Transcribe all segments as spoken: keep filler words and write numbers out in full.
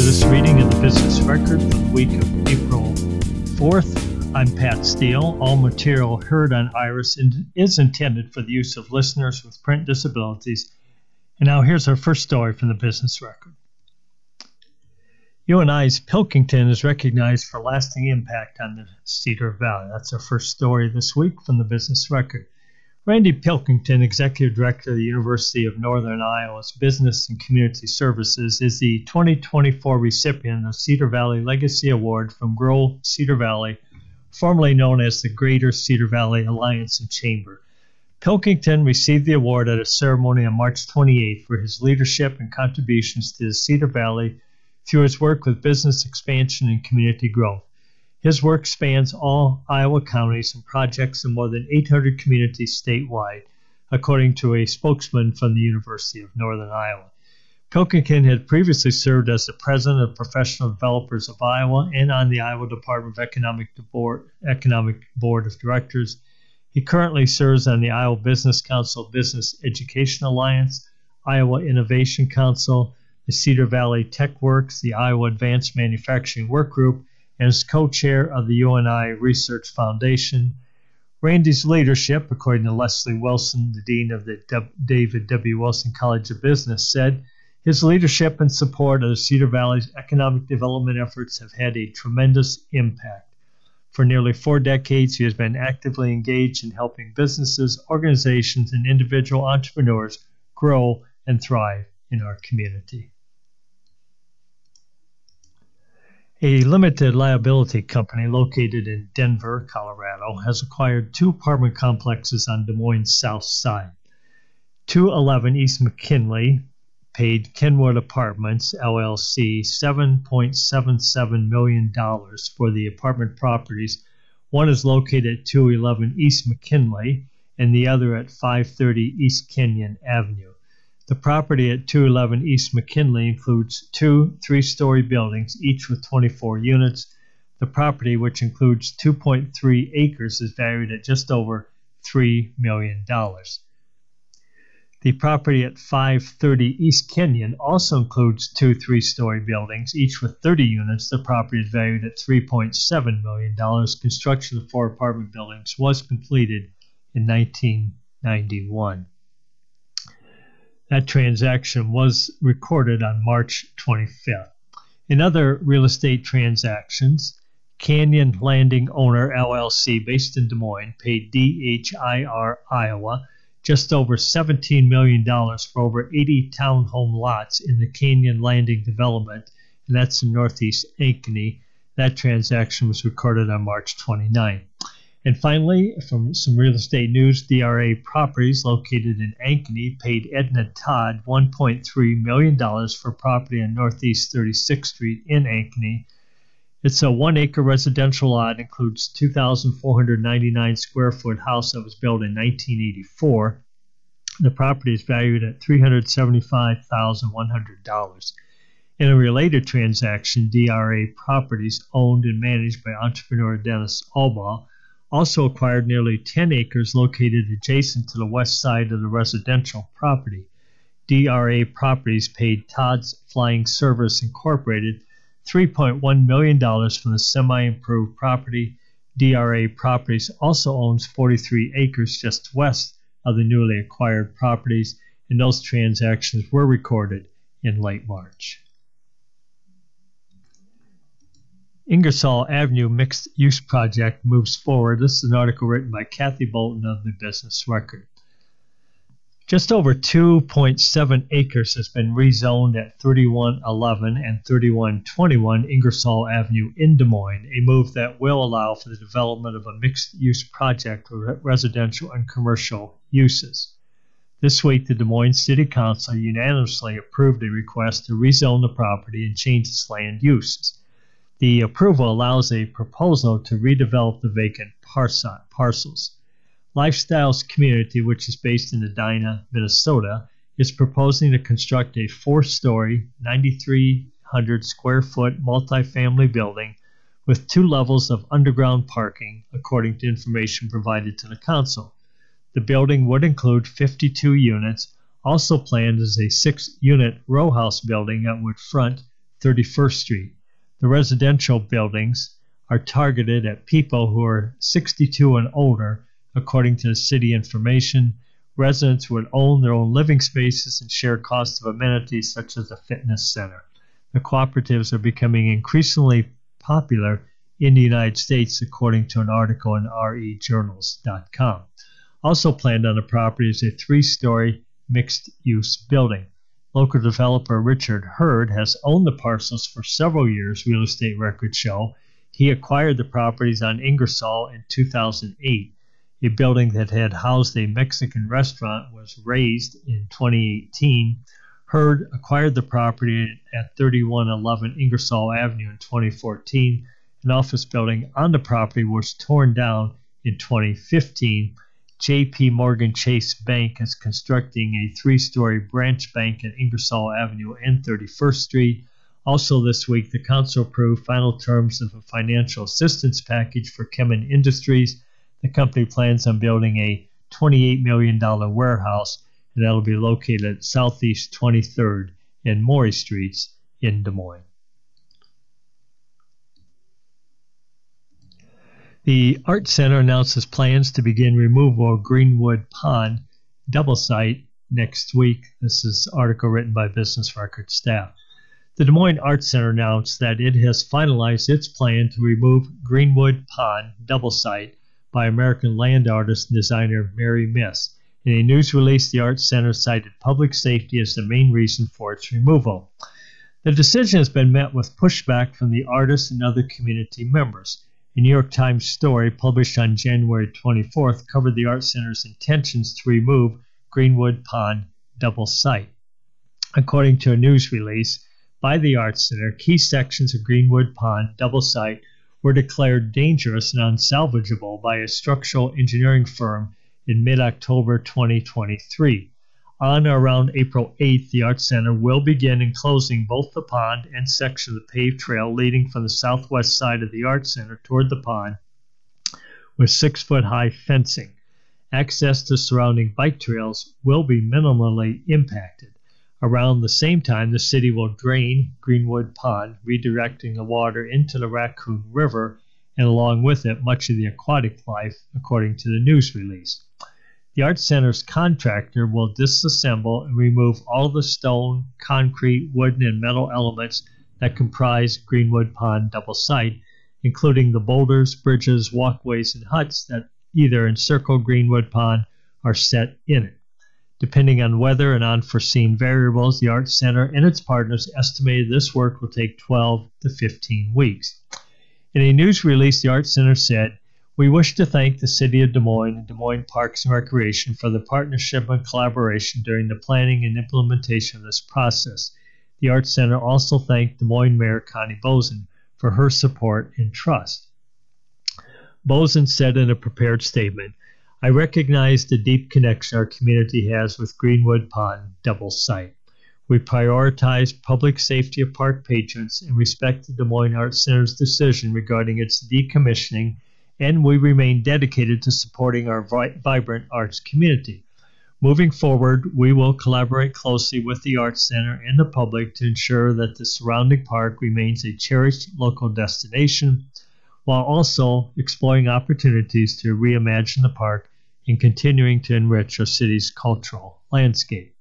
this reading of the Business Record for the week of April fourth. I'm Pat Steele. All material heard on Iris is intended for the use of listeners with print disabilities. And now here's our first story from the Business Record. U N I's Pilkington is recognized for lasting impact on the Cedar Valley. That's our first story this week from the Business Record. Randy Pilkington, Executive Director of the University of Northern Iowa's Business and Community Services, is the twenty twenty-four recipient of Cedar Valley Legacy Award from Grow Cedar Valley, formerly known as the Greater Cedar Valley Alliance and Chamber. Pilkington received the award at a ceremony on March twenty-eighth for his leadership and contributions to the Cedar Valley through his work with business expansion and community growth. His work spans all Iowa counties and projects in more than eight hundred communities statewide, according to a spokesman from the University of Northern Iowa. Pilkington had previously served as the president of Professional Developers of Iowa and on the Iowa Department of Economic Board, Economic Board of Directors. He currently serves on the Iowa Business Council Business Education Alliance, Iowa Innovation Council, the Cedar Valley Tech Works, the Iowa Advanced Manufacturing Work Group, and is co-chair of the U N I Research Foundation. Randy's leadership, according to Leslie Wilson, the dean of the D- David W. Wilson College of Business, said, his leadership and support of the Cedar Valley's economic development efforts have had a tremendous impact. For nearly four decades, he has been actively engaged in helping businesses, organizations, and individual entrepreneurs grow and thrive in our community. A limited liability company located in Denver, Colorado, has acquired two apartment complexes on Des Moines' south side. two eleven East McKinley paid Kenwood Apartments, L L C, seven point seven seven million dollars for the apartment properties. One is located at two eleven East McKinley and the other at five thirty East Kenyon Avenue. The property at two eleven East McKinley includes two three-story buildings, each with twenty-four units. The property, which includes two point three acres, is valued at just over three million dollars. The property at five thirty East Kenyon also includes two three-story buildings, each with thirty units. The property is valued at three point seven million dollars. Construction of four apartment buildings was completed in nineteen ninety-one. That transaction was recorded on March twenty-fifth. In other real estate transactions, Canyon Landing Owner L L C, based in Des Moines, paid D H I R Iowa just over seventeen million dollars for over eighty townhome lots in the Canyon Landing development, and that's in northeast Ankeny. That transaction was recorded on March twenty-ninth. And finally, from some real estate news, D R A Properties, located in Ankeny, paid Edna Todd one point three million dollars for property on Northeast thirty-sixth Street in Ankeny. It's a one-acre residential lot, includes two thousand four hundred ninety-nine square foot house that was built in nineteen eighty-four. The property is valued at three hundred seventy-five thousand one hundred dollars. In a related transaction, D R A Properties, owned and managed by entrepreneur Dennis Albaugh, also acquired nearly ten acres located adjacent to the west side of the residential property. D R A Properties paid Todd's Flying Service Incorporated three point one million dollars for the semi-improved property. D R A Properties also owns forty-three acres just west of the newly acquired properties, and those transactions were recorded in late March. Ingersoll Avenue Mixed-Use Project moves forward. This is an article written by Kathy Bolton of the Business Record. Just over two point seven acres has been rezoned at thirty-one eleven and thirty-one twenty-one Ingersoll Avenue in Des Moines, a move that will allow for the development of a mixed-use project with residential and commercial uses. This week, the Des Moines City Council unanimously approved a request to rezone the property and change its land uses. The approval allows a proposal to redevelop the vacant parcels. Lifestyles Community, which is based in Edina, Minnesota, is proposing to construct a four-story, nine thousand three hundred square foot multifamily building with two levels of underground parking, according to information provided to the council. The building would include fifty-two units. Also planned is a six-unit row house building that would front thirty-first Street. The residential buildings are targeted at people who are sixty-two and older, according to the city information. Residents would own their own living spaces and share costs of amenities such as a fitness center. The cooperatives are becoming increasingly popular in the United States, according to an article in R E journals dot com. Also planned on the property is a three-story mixed-use building. Local developer Richard Hurd has owned the parcels for several years, real estate records show. He acquired the properties on Ingersoll in two thousand eight. A building that had housed a Mexican restaurant was razed in twenty eighteen. Hurd acquired the property at thirty-one eleven Ingersoll Avenue in twenty fourteen. An office building on the property was torn down in twenty fifteen. J P Morgan Chase Bank is constructing a three-story branch bank at Ingersoll Avenue and thirty-first Street. Also this week, the council approved final terms of a financial assistance package for Kemin Industries. The company plans on building a twenty-eight million dollars warehouse, and that will be located at Southeast twenty-third and Maury Streets in Des Moines. The Art Center announces plans to begin removal of Greenwood Pond double site next week. This is an article written by Business Record staff. The Des Moines Art Center announced that it has finalized its plan to remove Greenwood Pond double site by American land artist and designer Mary Miss. In a news release, the Art Center cited public safety as the main reason for its removal. The decision has been met with pushback from the artists and other community members. A New York Times story published on January twenty-fourth covered the Art Center's intentions to remove Greenwood Pond double site. According to a news release by the Art Center, key sections of Greenwood Pond double site were declared dangerous and unsalvageable by a structural engineering firm in mid-October twenty twenty-three. On or around April eighth, the Art Center will begin enclosing both the pond and section of the paved trail leading from the southwest side of the Art Center toward the pond with six-foot-high fencing. Access to surrounding bike trails will be minimally impacted. Around the same time, the city will drain Greenwood Pond, redirecting the water into the Raccoon River, and along with it, much of the aquatic life, according to the news release. The Art Center's contractor will disassemble and remove all the stone, concrete, wooden, and metal elements that comprise Greenwood Pond double site, including the boulders, bridges, walkways, and huts that either encircle Greenwood Pond or set in it. Depending on weather and unforeseen variables, the Art Center and its partners estimated this work will take twelve to fifteen weeks. In a news release, the Art Center said, "We wish to thank the City of Des Moines and Des Moines Parks and Recreation for the partnership and collaboration during the planning and implementation of this process." The Art Center also thanked Des Moines Mayor Connie Boesen for her support and trust. Boesen said in a prepared statement, "I recognize the deep connection our community has with Greenwood Pond double site. We prioritize public safety of park patrons and respect the Des Moines Art Center's decision regarding its decommissioning, and we remain dedicated to supporting our vi- vibrant arts community. Moving forward, we will collaborate closely with the Arts Center and the public to ensure that the surrounding park remains a cherished local destination, while also exploring opportunities to reimagine the park and continuing to enrich our city's cultural landscape."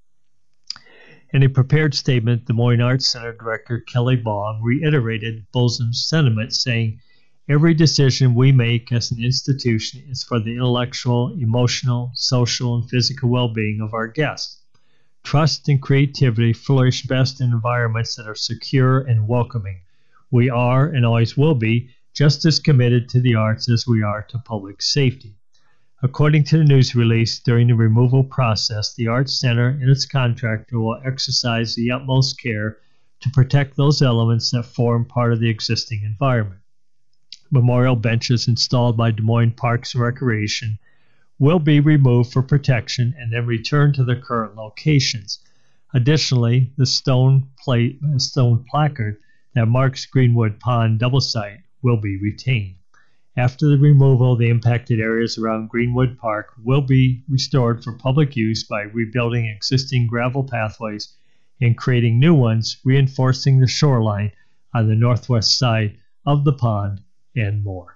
In a prepared statement, Des Moines Arts Center Director Kelly Baum reiterated Boesen's sentiment, saying, "Every decision we make as an institution is for the intellectual, emotional, social, and physical well-being of our guests. Trust and creativity flourish best in environments that are secure and welcoming. We are, and always will be, just as committed to the arts as we are to public safety." According to the news release, during the removal process, the Arts Center and its contractor will exercise the utmost care to protect those elements that form part of the existing environment. Memorial benches installed by Des Moines Parks and Recreation will be removed for protection and then returned to their current locations. Additionally, the stone plate, stone placard that marks Greenwood Pond double site will be retained. After the removal, the impacted areas around Greenwood Park will be restored for public use by rebuilding existing gravel pathways and creating new ones, reinforcing the shoreline on the northwest side of the pond, and more.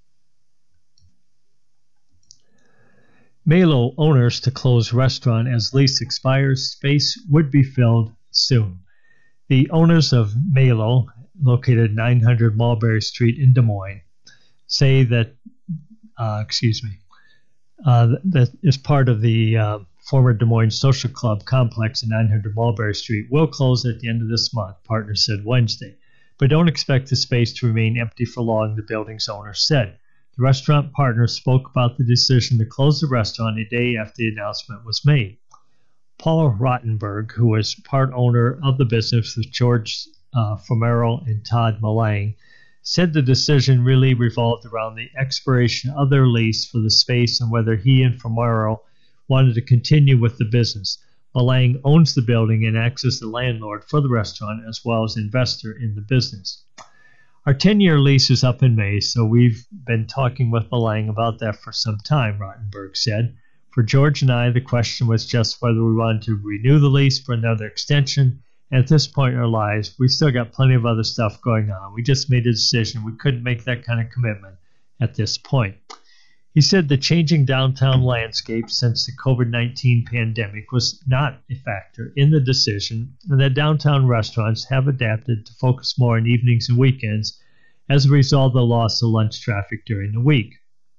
Melo owners to close restaurant as lease expires. Space would be filled soon. The owners of Melo, located nine hundred Mulberry Street in Des Moines, say that, uh, excuse me, uh, that is part of the uh, former Des Moines Social Club complex at nine hundred Mulberry Street, will close at the end of this month, partners said Wednesday. But don't expect the space to remain empty for long, the building's owner said. The restaurant partners spoke about the decision to close the restaurant a day after the announcement was made. Paul Rottenberg, who was part owner of the business with George uh, Fomero and Todd Malang, said the decision really revolved around the expiration of their lease for the space and whether he and Fomero wanted to continue with the business. Malang owns the building and acts as the landlord for the restaurant as well as investor in the business. Our ten-year lease is up in May, so we've been talking with Malang about that for some time, Rottenberg said. For George and I, the question was just whether we wanted to renew the lease for another extension. And at this point in our lives, we've still got plenty of other stuff going on. We just made a decision. We couldn't make that kind of commitment at this point. He said the changing downtown landscape since the COVID nineteen pandemic was not a factor in the decision, and that downtown restaurants have adapted to focus more on evenings and weekends as a result of the loss of lunch traffic during the week.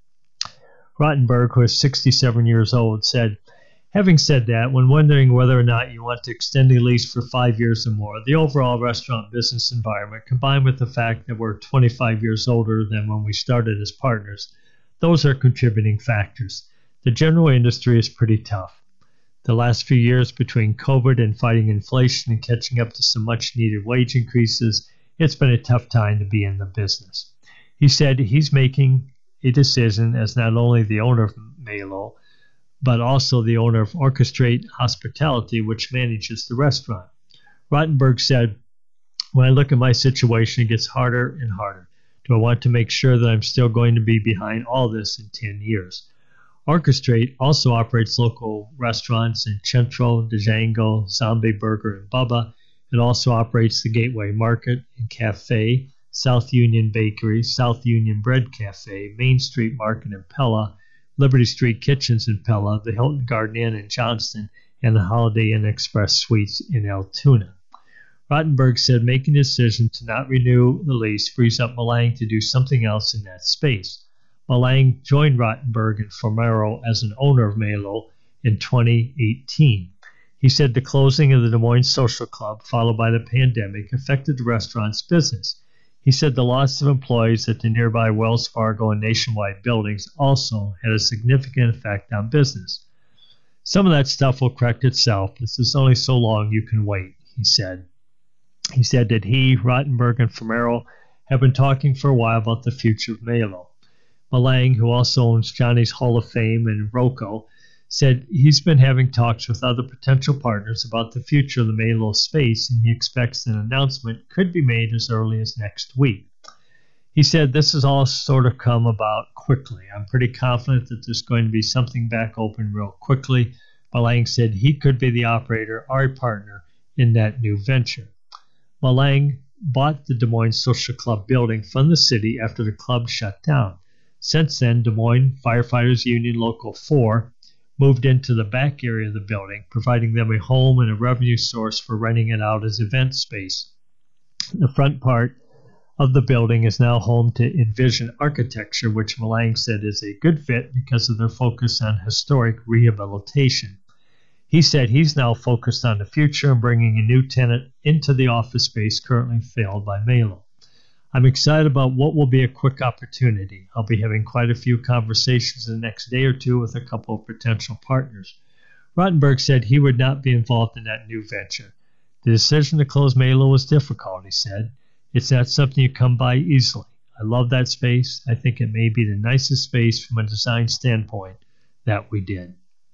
Rottenberg, who is sixty-seven years old, said, having said that, when wondering whether or not you want to extend a lease for five years or more, the overall restaurant business environment, combined with the fact that we're twenty-five years older than when we started as partners, those are contributing factors. The general industry is pretty tough. The last few years between COVID and fighting inflation and catching up to some much-needed wage increases, it's been a tough time to be in the business. He said he's making a decision as not only the owner of Melo, but also the owner of Orchestrate Hospitality, which manages the restaurant. Rottenberg said, when I look at my situation, it gets harder and harder. Do I want to make sure that I'm still going to be behind all this in ten years? Orchestrate also operates local restaurants in Centro, Django, Zombie Burger, and Bubba. It also operates the Gateway Market and Cafe, South Union Bakery, South Union Bread Cafe, Main Street Market in Pella, Liberty Street Kitchens in Pella, the Hilton Garden Inn in Johnston, and the Holiday Inn Express Suites in Altoona. Rottenberg said making a decision to not renew the lease frees up Malang to do something else in that space. Malang joined Rottenberg and Fomero as an owner of Melo in twenty eighteen. He said the closing of the Des Moines Social Club, followed by the pandemic, affected the restaurant's business. He said the loss of employees at the nearby Wells Fargo and Nationwide buildings also had a significant effect on business. Some of that stuff will correct itself. This is only so long you can wait, he said. He said that he, Rottenberg, and Fomero have been talking for a while about the future of Melo. Malang, who also owns Johnny's Hall of Fame and Rocco, said he's been having talks with other potential partners about the future of the Melo space, and he expects an announcement could be made as early as next week. He said this has all sort of come about quickly. I'm pretty confident that there's going to be something back open real quickly. Malang said he could be the operator or a partner in that new venture. Malang bought the Des Moines Social Club building from the city after the club shut down. Since then, Des Moines Firefighters Union Local four moved into the back area of the building, providing them a home and a revenue source for renting it out as event space. The front part of the building is now home to Envision Architecture, which Malang said is a good fit because of their focus on historic rehabilitation. He said he's now focused on the future and bringing a new tenant into the office space currently filled by Melo. I'm excited about what will be a quick opportunity. I'll be having quite a few conversations in the next day or two with a couple of potential partners. Rottenberg said he would not be involved in that new venture. The decision to close Melo was difficult, he said. It's not something you come by easily. I love that space. I think it may be the nicest space from a design standpoint that we did.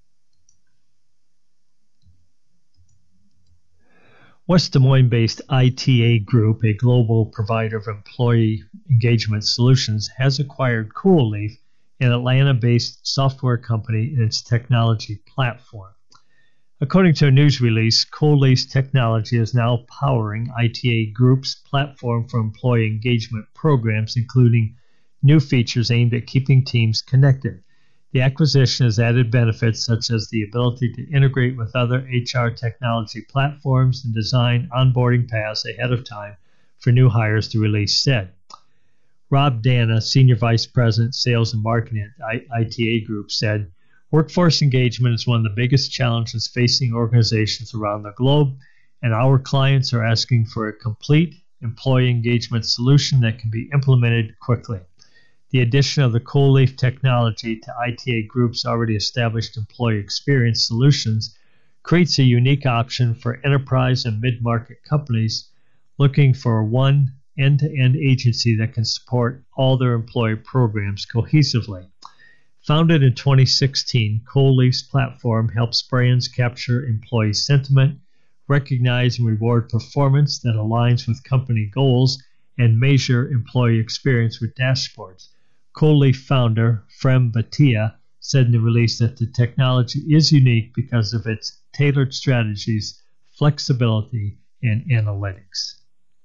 West Des Moines-based I T A Group, a global provider of employee engagement solutions, has acquired CoolLeaf, an Atlanta-based software company, and its technology platform. According to a news release, CoLease Technology is now powering I T A Group's platform for employee engagement programs, including new features aimed at keeping teams connected. The acquisition has added benefits such as the ability to integrate with other H R technology platforms and design onboarding paths ahead of time for new hires, the release said. Rob Dana, Senior Vice President, Sales and Marketing at I T A Group, said, "Workforce engagement is one of the biggest challenges facing organizations around the globe, and our clients are asking for a complete employee engagement solution that can be implemented quickly. The addition of the CoLease technology to I T A Group's already established employee experience solutions creates a unique option for enterprise and mid-market companies looking for one end-to-end agency that can support all their employee programs cohesively." Founded in twenty sixteen, CoLease platform helps brands capture employee sentiment, recognize and reward performance that aligns with company goals, and measure employee experience with dashboards. CoLease founder Frem Bhatia said in the release that the technology is unique because of its tailored strategies, flexibility, and analytics.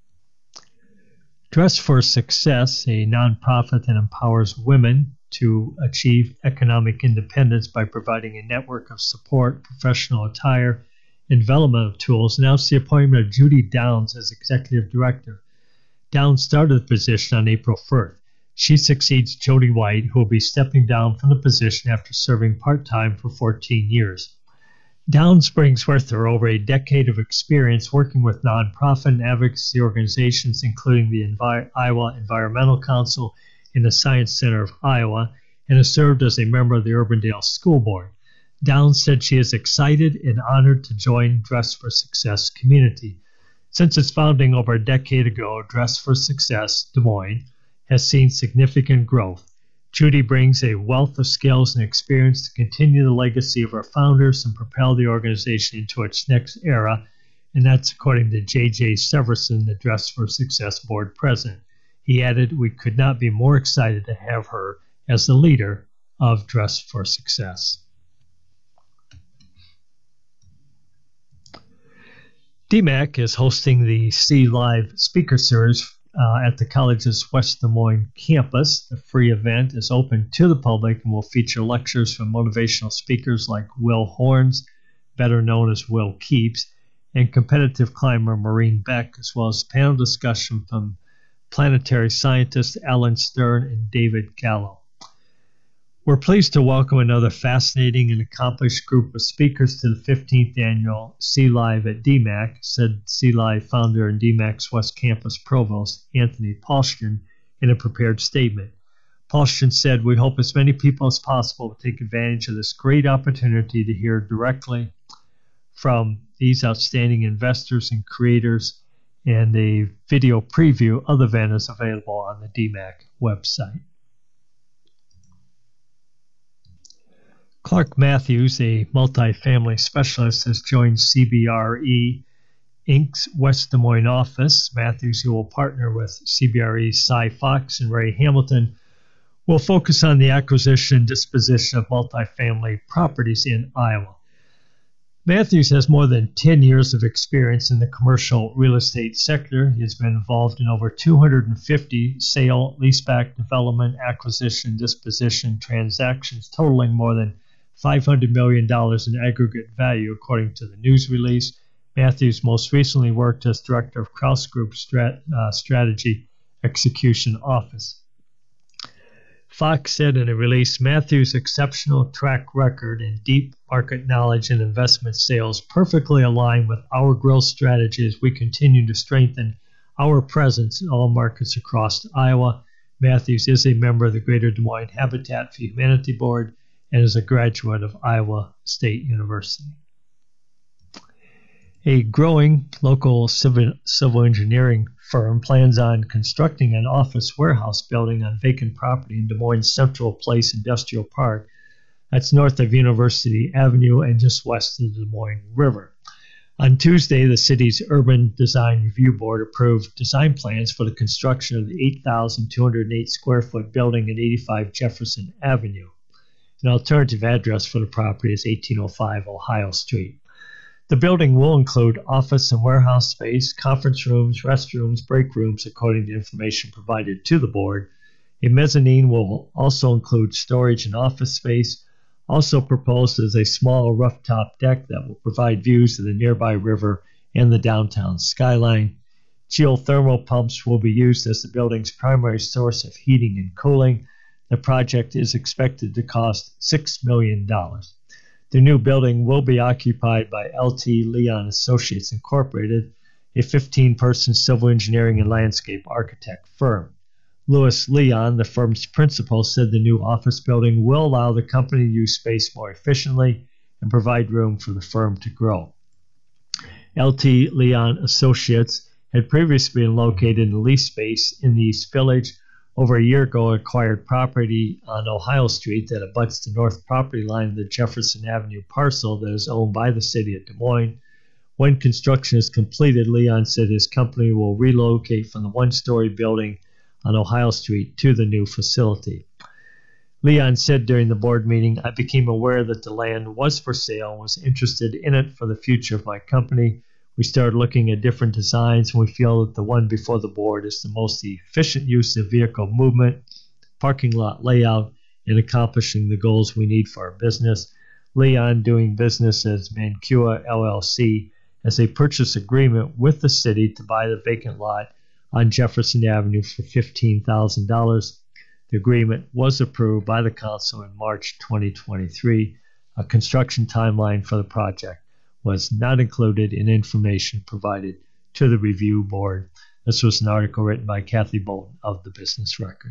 Dress for Success, a nonprofit that empowers women to achieve economic independence by providing a network of support, professional attire, and development tools, announced the appointment of Judy Downs as executive director. Downs started the position on April first. She succeeds Jody White, who will be stepping down from the position after serving part-time for fourteen years. Downs brings with her over a decade of experience working with nonprofit and advocacy organizations, including the Envi- Iowa Environmental Council and the Science Center of Iowa, and has served as a member of the Urbandale School Board. Downs said she is excited and honored to join Dress for Success community. Since its founding over a decade ago, Dress for Success Des Moines has seen significant growth. Judy brings a wealth of skills and experience to continue the legacy of our founders and propel the organization into its next era, and that's according to J J Severson, the Dress for Success board president. He added, "We could not be more excited to have her as the leader of Dress for Success." D MAC is hosting the C Live Speaker Series uh, at the college's West Des Moines campus. The free event is open to the public and will feature lectures from motivational speakers like Will Horns, better known as Will Keeps, and competitive climber Maureen Beck, as well as panel discussion from planetary scientists Alan Stern and David Gallo. We're pleased to welcome another fascinating and accomplished group of speakers to the fifteenth annual C Live at D MAC, said C Live founder and D MAC's West Campus Provost Anthony Paulston in a prepared statement. Paulston said, "We hope as many people as possible will take advantage of this great opportunity to hear directly from these outstanding investors and creators, and a video preview of the event is available on the D MAC website." Clark Matthews, a multifamily specialist, has joined C B R E Incorporated's West Des Moines office. Matthews, who will partner with C B R E's Cy Fox and Ray Hamilton, will focus on the acquisition and disposition of multifamily properties in Iowa. Matthews has more than ten years of experience in the commercial real estate sector. He has been involved in over two hundred fifty sale, leaseback, development, acquisition, disposition transactions totaling more than five hundred million dollars in aggregate value, according to the news release. Matthews most recently worked as director of Krause Group Strat, uh, Strategy Execution Office. Fox said in a release, "Matthews' exceptional track record and deep market knowledge and investment sales perfectly align with our growth strategy as we continue to strengthen our presence in all markets across Iowa." Matthews is a member of the Greater Des Moines Habitat for Humanity Board and is a graduate of Iowa State University. A growing local civil, civil engineering firm plans on constructing an office warehouse building on vacant property in Des Moines Central Place Industrial Park. That's north of University Avenue and just west of the Des Moines River. On Tuesday, the city's Urban Design Review Board approved design plans for the construction of the eight thousand two hundred eight square foot building at eighty-five Jefferson Avenue. An alternative address for the property is eighteen oh five Ohio Street. The building will include office and warehouse space, conference rooms, restrooms, break rooms, according to information provided to the board. A mezzanine will also include storage and office space. Also proposed is a small rooftop deck that will provide views of the nearby river and the downtown skyline. Geothermal pumps will be used as the building's primary source of heating and cooling. The project is expected to cost six million dollars. The new building will be occupied by L T Leon Associates Incorporated, a fifteen-person civil engineering and landscape architect firm. Louis Leon, the firm's principal, said the new office building will allow the company to use space more efficiently and provide room for the firm to grow. L T Leon Associates had previously been located in leased space in the East Village. Over a year ago, acquired property on Ohio Street that abuts the north property line of the Jefferson Avenue parcel that is owned by the city of Des Moines. When construction is completed, Leon said his company will relocate from the one-story building on Ohio Street to the new facility. Leon said during the board meeting, "I became aware that the land was for sale and was interested in it for the future of my company. We started looking at different designs, and we feel that the one before the board is the most efficient use of vehicle movement, parking lot layout, and accomplishing the goals we need for our business." Leon, doing business as Mancua L L C, has a purchase agreement with the city to buy the vacant lot on Jefferson Avenue for fifteen thousand dollars. The agreement was approved by the council in March twenty twenty-three. A construction timeline for the project was not included in information provided to the review board. This was an article written by Kathy Bolton of the Business Record.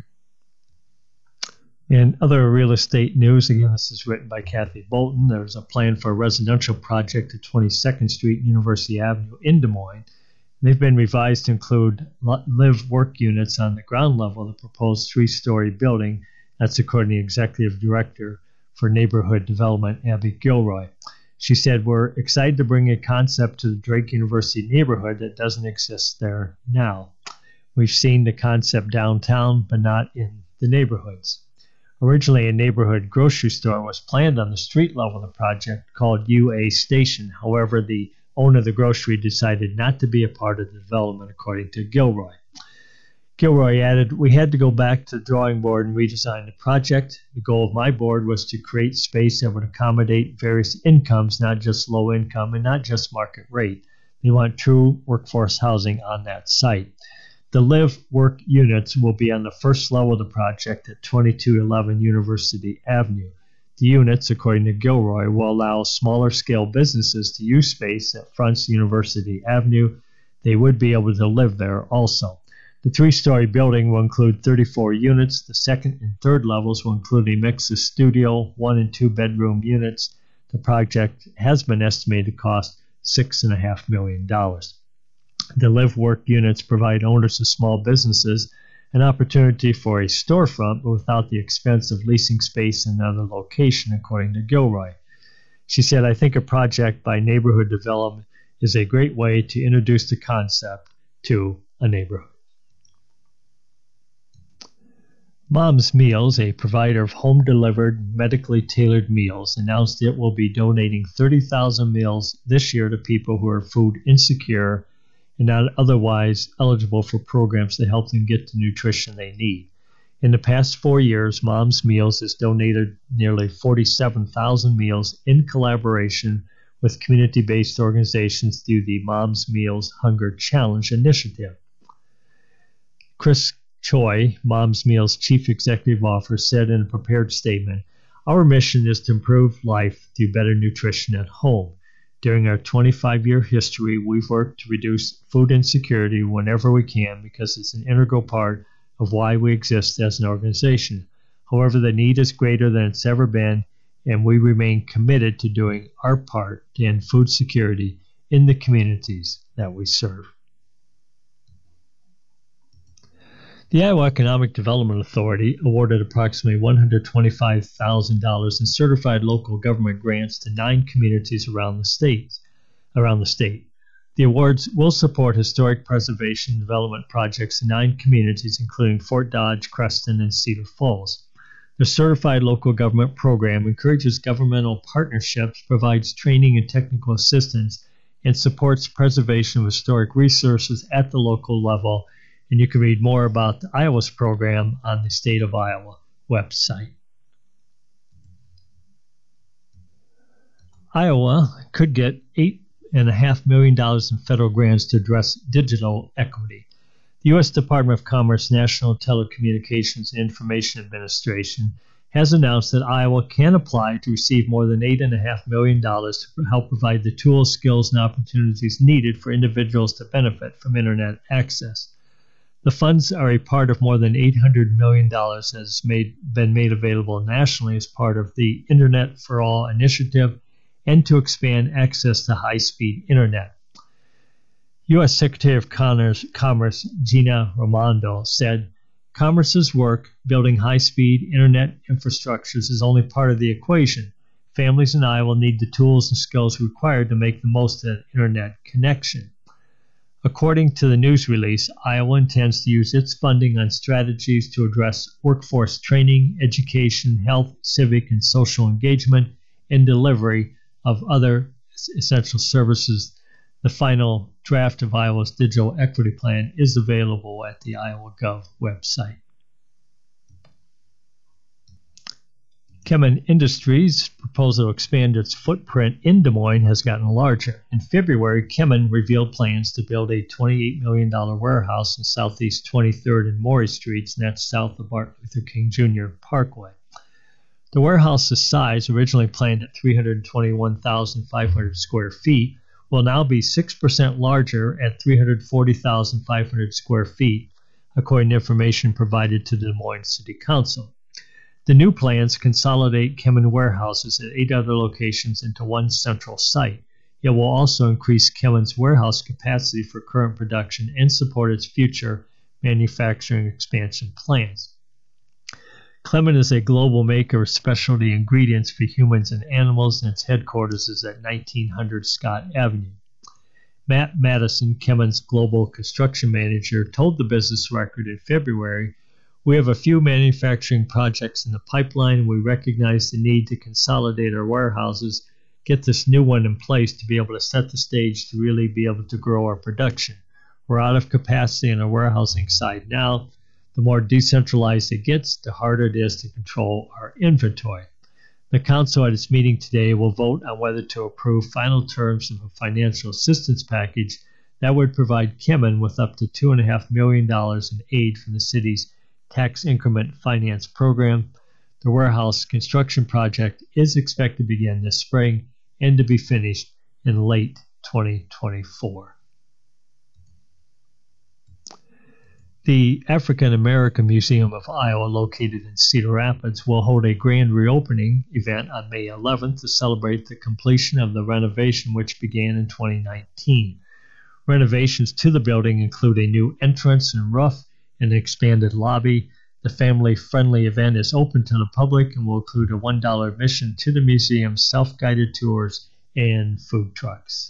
In other real estate news, again, this is written by Kathy Bolton. There's a plan for a residential project at twenty-second Street and University Avenue in Des Moines. They've been revised to include live work units on the ground level of the proposed three-story building. That's according to the Executive Director for Neighborhood Development, Abby Gilroy. She said, "We're excited to bring a concept to the Drake University neighborhood that doesn't exist there now. We've seen the concept downtown, but not in the neighborhoods." Originally, a neighborhood grocery store was planned on the street level of the project called U A Station. However, the owner of the grocery decided not to be a part of the development, according to Gilroy. Gilroy added, "We had to go back to the drawing board and redesign the project. The goal of my board was to create space that would accommodate various incomes, not just low income and not just market rate. They want true workforce housing on that site." The live work units will be on the first level of the project at twenty-two eleven University Avenue. The units, according to Gilroy, will allow smaller scale businesses to use space that fronts University Avenue. They would be able to live there also. The three-story building will include thirty-four units. The second and third levels will include a mix of studio, one and two bedroom units. The project has been estimated to cost six point five million dollars. The live-work units provide owners of small businesses an opportunity for a storefront, but without the expense of leasing space in another location, according to Gilroy. She said, "I think a project by Neighborhood Development is a great way to introduce the concept to a neighborhood." Mom's Meals, a provider of home-delivered, medically tailored meals, announced it will be donating thirty thousand meals this year to people who are food insecure and not otherwise eligible for programs to help them get the nutrition they need. In the past four years, Mom's Meals has donated nearly forty-seven thousand meals in collaboration with community-based organizations through the Mom's Meals Hunger Challenge initiative. Chris Choi, Mom's Meals Chief Executive Officer, said in a prepared statement, "Our mission is to improve life through better nutrition at home. During our twenty-five-year history, we've worked to reduce food insecurity whenever we can because it's an integral part of why we exist as an organization. However, the need is greater than it's ever been, and we remain committed to doing our part to end food security in the communities that we serve." The Iowa Economic Development Authority awarded approximately one hundred twenty-five thousand dollars in certified local government grants to nine communities around the state. Around the state. The awards will support historic preservation and development projects in nine communities, including Fort Dodge, Creston, and Cedar Falls. The Certified Local Government Program encourages governmental partnerships, provides training and technical assistance, and supports preservation of historic resources at the local level. And you can read more about the Iowa's program on the State of Iowa website. Iowa could get eight point five million dollars in federal grants to address digital equity. The U S Department of Commerce National Telecommunications and Information Administration has announced that Iowa can apply to receive more than eight point five million dollars to help provide the tools, skills, and opportunities needed for individuals to benefit from Internet access. The funds are a part of more than eight hundred million dollars that has made, been made available nationally as part of the Internet for All initiative and to expand access to high-speed Internet. U S Secretary of Commerce Gina Raimondo said, "Commerce's work building high-speed Internet infrastructures is only part of the equation. Families in Iowa need the tools and skills required to make the most of an Internet connection." According to the news release, Iowa intends to use its funding on strategies to address workforce training, education, health, civic, and social engagement, and delivery of other essential services. The final draft of Iowa's Digital Equity Plan is available at the Iowa Gov website. Kemin Industries' proposal to expand its footprint in Des Moines has gotten larger. In February, Kemin revealed plans to build a twenty-eight million dollars warehouse in southeast twenty-third and Maury Streets, and that's south of Martin Luther King Junior Parkway. The warehouse's size, originally planned at three hundred twenty-one thousand five hundred square feet, will now be six percent larger at three hundred forty thousand five hundred square feet, according to information provided to the Des Moines City Council. The new plans consolidate Kemin warehouses at eight other locations into one central site. It will also increase Kemin's warehouse capacity for current production and support its future manufacturing expansion plans. Kemin is a global maker of specialty ingredients for humans and animals, and its headquarters is at nineteen hundred Scott Avenue. Matt Madison, Kemin's global construction manager, told the Business Record in February, "We have a few manufacturing projects in the pipeline, and we recognize the need to consolidate our warehouses, get this new one in place to be able to set the stage to really be able to grow our production. We're out of capacity on our warehousing side now. The more decentralized it gets, the harder it is to control our inventory." The council at its meeting today will vote on whether to approve final terms of a financial assistance package that would provide Kemin with up to two point five million dollars in aid from the city's tax increment finance program. The warehouse construction project is expected to begin this spring and to be finished in late twenty twenty-four. The African American Museum of Iowa, located in Cedar Rapids, will hold a grand reopening event on May eleventh to celebrate the completion of the renovation, which began in twenty nineteen. Renovations to the building include a new entrance and roof and an expanded lobby. The family-friendly event is open to the public and will include a one dollar admission to the museum's self-guided tours and food trucks.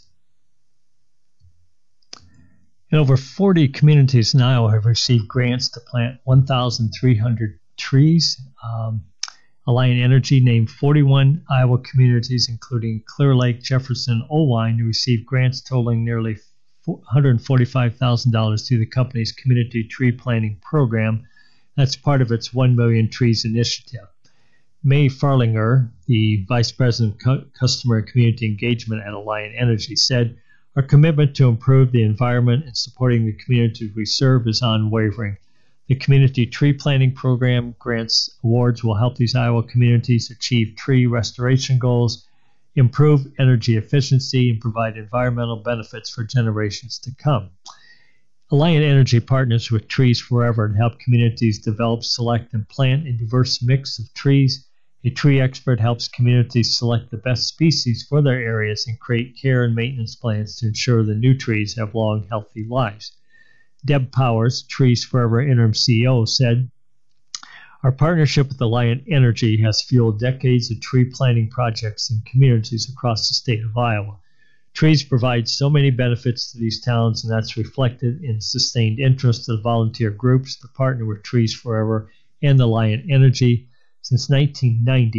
And over forty communities in Iowa have received grants to plant one thousand three hundred trees. Um, Alliant Energy named forty-one Iowa communities, including Clear Lake, Jefferson, Owine, who received grants totaling nearly one hundred forty-five thousand dollars through the company's community tree planting program. That's part of its one million Trees initiative. May Farlinger, the Vice President of Customer and Community Engagement at Alliant Energy, said, "Our commitment to improve the environment and supporting the communities we serve is unwavering. The Community Tree Planting Program grants awards will help these Iowa communities achieve tree restoration goals, improve energy efficiency, and provide environmental benefits for generations to come." Alliant Energy partners with Trees Forever to help communities develop, select, and plant a diverse mix of trees. A tree expert helps communities select the best species for their areas and create care and maintenance plans to ensure the new trees have long, healthy lives. Deb Powers, Trees Forever interim C E O, said, "Our partnership with Alliant Energy has fueled decades of tree planting projects in communities across the state of Iowa. Trees provide so many benefits to these towns, and that's reflected in sustained interest of volunteer groups to partner with Trees Forever and Alliant Energy. Since nineteen ninety,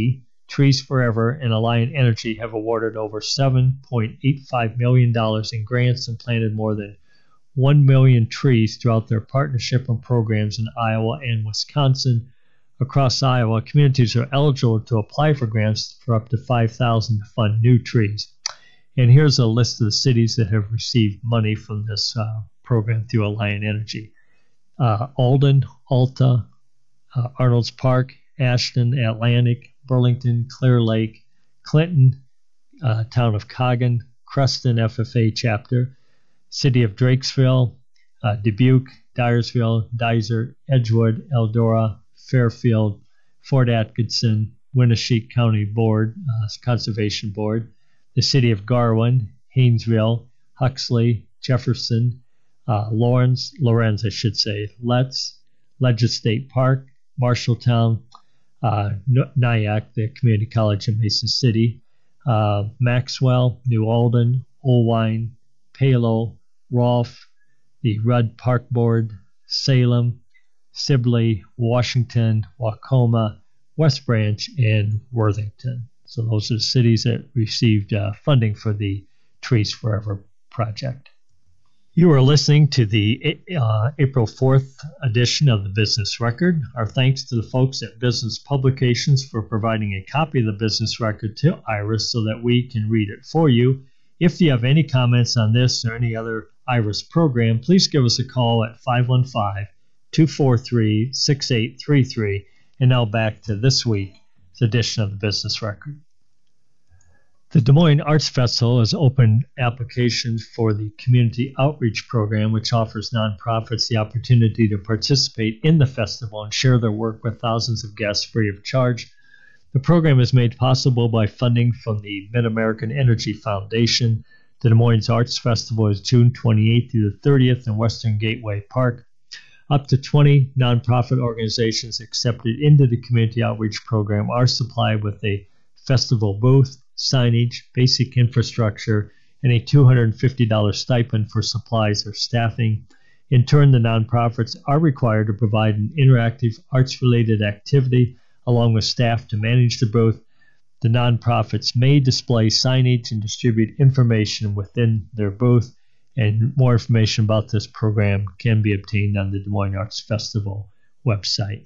Trees Forever and Alliant Energy have awarded over seven point eight five million dollars in grants and planted more than one million trees throughout their partnership and programs in Iowa and Wisconsin. Across Iowa, communities are eligible to apply for grants for up to five thousand dollars to fund new trees. And here's a list of the cities that have received money from this uh, program through Alliant Energy. Uh, Alden, Alta, uh, Arnold's Park, Ashton, Atlantic, Burlington, Clear Lake, Clinton, uh, town of Coggan, Creston F F A chapter, city of Drakesville, uh, Dubuque, Dyersville, Dysart, Edgewood, Eldora, Fairfield, Fort Atkinson, Winneshiek County Board, uh, Conservation Board, the city of Garwin, Haynesville, Huxley, Jefferson, uh, Lawrence, Lorenz, I should say, Letts, Ledger State Park, Marshalltown, uh, Nyack, the community college in Mason City, uh, Maxwell, New Alden, Olwine, Palo, Rolfe, the Rudd Park Board, Salem, Sibley, Washington, Wacoma, West Branch, and Worthington. So those are the cities that received uh, funding for the Trees Forever project. You are listening to the uh, April fourth edition of the Business Record. Our thanks to the folks at Business Publications for providing a copy of the Business Record to Iris so that we can read it for you. If you have any comments on this or any other Iris program, please give us a call at five one five, two four three, six eight three three. And now back to this week's edition of the Business Record. The Des Moines Arts Festival has opened applications for the Community Outreach Program, which offers nonprofits the opportunity to participate in the festival and share their work with thousands of guests free of charge. The program is made possible by funding from the Mid-American Energy Foundation. The Des Moines Arts Festival is June twenty-eighth through the thirtieth in Western Gateway Park. Up to twenty nonprofit organizations accepted into the Community Outreach Program are supplied with a festival booth, signage, basic infrastructure, and a two hundred fifty dollars stipend for supplies or staffing. In turn, the nonprofits are required to provide an interactive arts-related activity along with staff to manage the booth. The nonprofits may display signage and distribute information within their booth, and more information about this program can be obtained on the Des Moines Arts Festival website.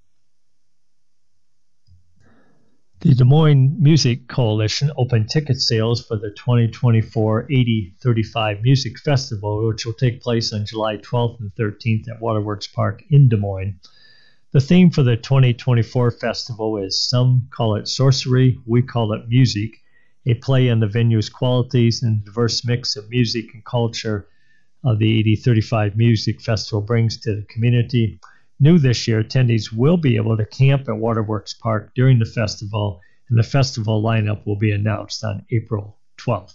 The Des Moines Music Coalition opened ticket sales for the twenty twenty-four eighty thirty-five Music Festival, which will take place on July twelfth and thirteenth at Waterworks Park in Des Moines. The theme for the twenty twenty-four festival is Some Call It Sorcery, We Call It Music, a play on the venue's qualities and the diverse mix of music and culture uh, the eighty thirty-five Music Festival brings to the community. New this year, attendees will be able to camp at Waterworks Park during the festival, and the festival lineup will be announced on April twelfth.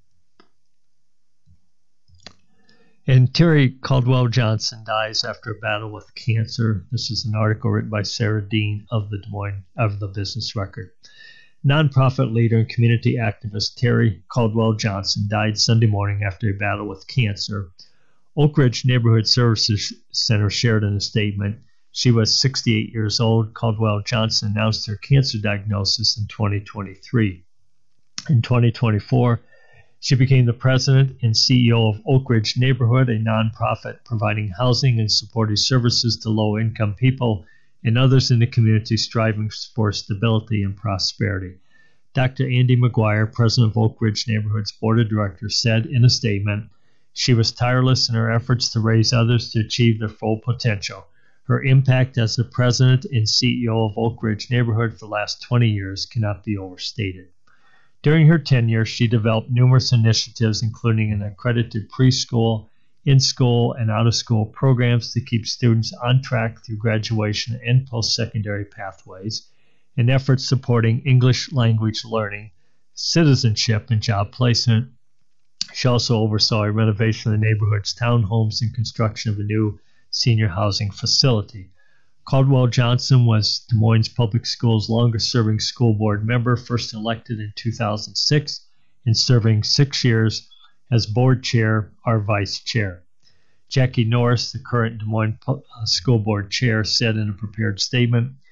And Terry Caldwell Johnson dies after a battle with cancer. This is an article written by Sarah Dean of the Des Moines of the Business Record. Nonprofit leader and community activist Terry Caldwell Johnson died Sunday morning after a battle with cancer. Oak Ridge Neighborhood Services Center shared in a statement. She was sixty-eight years old. Caldwell Johnson announced her cancer diagnosis in twenty twenty-three. In twenty twenty-four, she became the president and C E O of Oak Ridge Neighborhood, a nonprofit providing housing and supportive services to low-income people and others in the community striving for stability and prosperity. Doctor Andy McGuire, president of Oak Ridge Neighborhood's board of directors, said in a statement, "She was tireless in her efforts to raise others to achieve their full potential. Her impact as the president and C E O of Oak Ridge Neighborhood for the last twenty years cannot be overstated." During her tenure, she developed numerous initiatives, including an accredited preschool, in-school, and out-of-school programs to keep students on track through graduation and post-secondary pathways, and efforts supporting English language learning, citizenship, and job placement. She also oversaw a renovation of the neighborhood's townhomes and construction of a new senior housing facility. Caldwell Johnson was Des Moines Public Schools' longest-serving school board member, first elected in two thousand six, and serving six years as board chair or vice chair. Jackie Norris, the current Des Moines School Board chair, said in a prepared statement,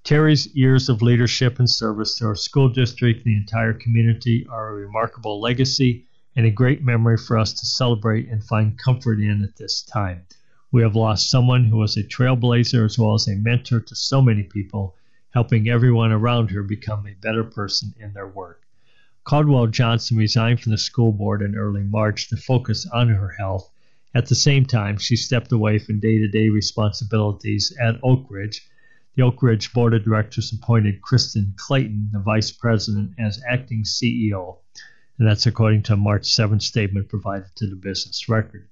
Terry's years of leadership and service to our school district and the entire community are a remarkable legacy and a great memory for us to celebrate and find comfort in at this time. We have lost someone who was a trailblazer as well as a mentor to so many people, helping everyone around her become a better person in their work. Caldwell Johnson resigned from the school board in early March to focus on her health. At the same time, she stepped away from day-to-day responsibilities at Oak Ridge. The Oak Ridge Board of Directors appointed Kristen Clayton, the vice president, as acting C E O, and that's according to a March seventh statement provided to the Business Record.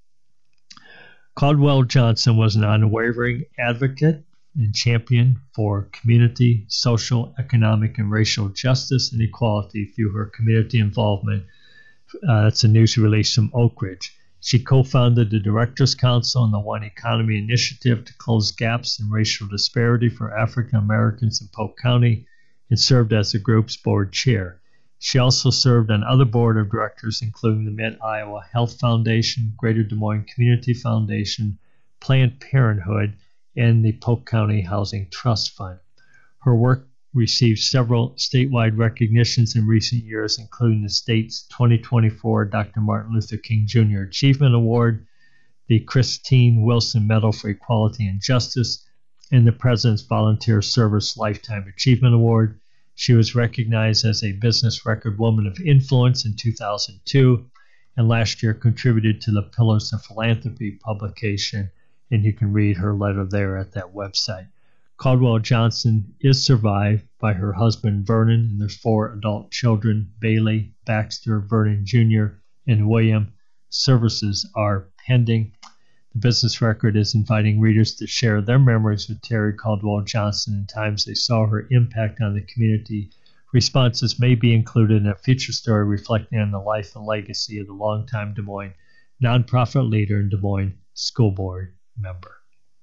Caldwell Johnson was an unwavering advocate and champion for community, social, economic, and racial justice and equality through her community involvement. Uh, that's a news release from Oak Ridge. She co-founded the Directors Council and the One Economy Initiative to close gaps in racial disparity for African Americans in Polk County and served as the group's board chair. She also served on other board of directors, including the Mid-Iowa Health Foundation, Greater Des Moines Community Foundation, Planned Parenthood, and the Polk County Housing Trust Fund. Her work received several statewide recognitions in recent years, including the state's twenty twenty-four Doctor Martin Luther King Junior Achievement Award, the Christine Wilson Medal for Equality and Justice, and the President's Volunteer Service Lifetime Achievement Award. She was recognized as a Business Record Woman of Influence in two thousand two, and last year contributed to the Pillars of Philanthropy publication, and you can read her letter there at that website. Caldwell Johnson is survived by her husband Vernon and their four adult children, Bailey, Baxter, Vernon Junior, and William. Services are pending. The Business Record is inviting readers to share their memories with Terry Caldwell Johnson and times they saw her impact on the community. Responses may be included in a future story reflecting on the life and legacy of the longtime Des Moines nonprofit leader and Des Moines school board member.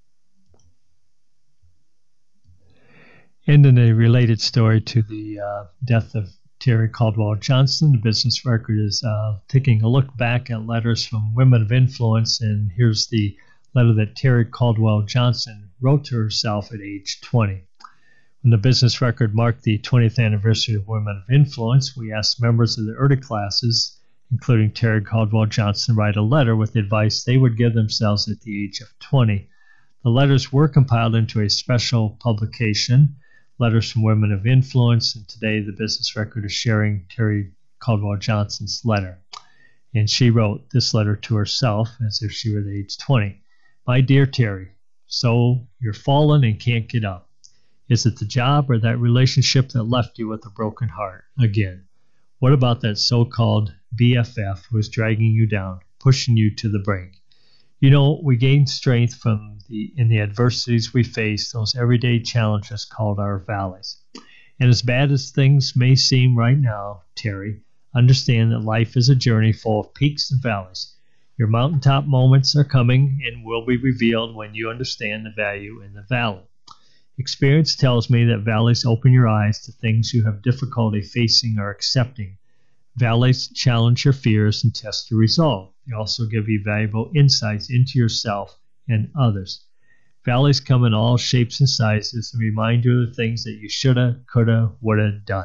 And in a related story to the uh, death of Terry Caldwell Johnson, the Business Record is uh, taking a look back at letters from women of influence, and here's the letter that Terry Caldwell Johnson wrote to herself at age twenty. When the Business Record marked the twentieth anniversary of Women of Influence, we asked members of the early classes, including Terry Caldwell Johnson, to write a letter with advice they would give themselves at the age of twenty. The letters were compiled into a special publication, Letters from Women of Influence, and today the Business Record is sharing Terry Caldwell Johnson's letter. And she wrote this letter to herself as if she were the age twenty. My dear Terry, so you're fallen and can't get up. Is it the job or that relationship that left you with a broken heart again? What about that so-called B F F who is dragging you down, pushing you to the brink? You know, we gain strength from the in the adversities we face, those everyday challenges called our valleys. And as bad as things may seem right now, Terry, understand that life is a journey full of peaks and valleys. Your mountaintop moments are coming and will be revealed when you understand the value in the valley. Experience tells me that valleys open your eyes to things you have difficulty facing or accepting. Valleys challenge your fears and test your resolve. They also give you valuable insights into yourself and others. Valleys come in all shapes and sizes and remind you of the things that you shoulda, coulda, woulda done.